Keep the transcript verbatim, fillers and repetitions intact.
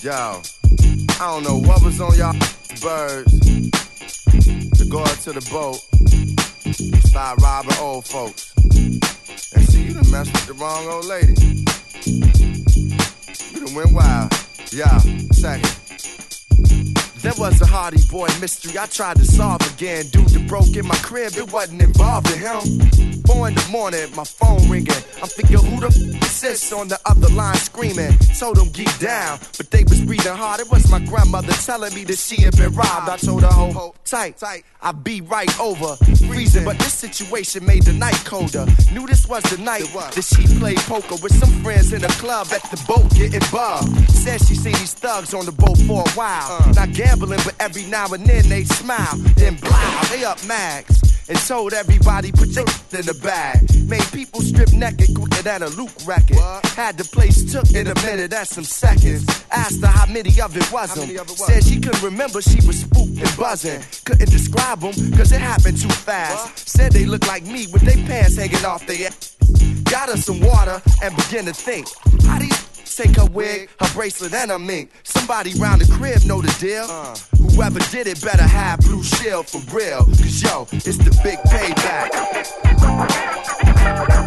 Yo, I don't know what was on y'all birds to go out to the boat, start robbing old folks. And see, you done messed with the wrong old lady. You done went wild. Yeah, second. There was a Hardy Boy mystery I tried to solve again. Dude that broke in my crib, it wasn't involved in him. Four in the morning, my phone ringing. I'm thinking, who the f*** is this on the other line screaming? Told them geek down, but they was breathing hard. It was my grandmother telling me that she had been robbed. I told her, hold tight, I'll be right over. Freezing, but this situation made the night colder. Knew this was the night that she played poker with some friends in the club at the boat getting bugged. Said she seen these thugs on the boat for a while. Not gambling, but every now and then they smile. Then blow, they up mags. And told everybody put your in the bag. Made people strip naked quicker than a Luke record. Had the place took in a minute and some seconds. Asked her how many of it was them. Said she couldn't remember, she was spooked and buzzing. Couldn't describe them, cause it happened too fast. Said they looked like me with their pants hanging off their ass. Got her some water and began to think, how these take her wig, her bracelet, and her mink. Somebody round the crib know the deal. Uh, Whoever did it better have Blue Shield for real. Cause yo, it's the big payback.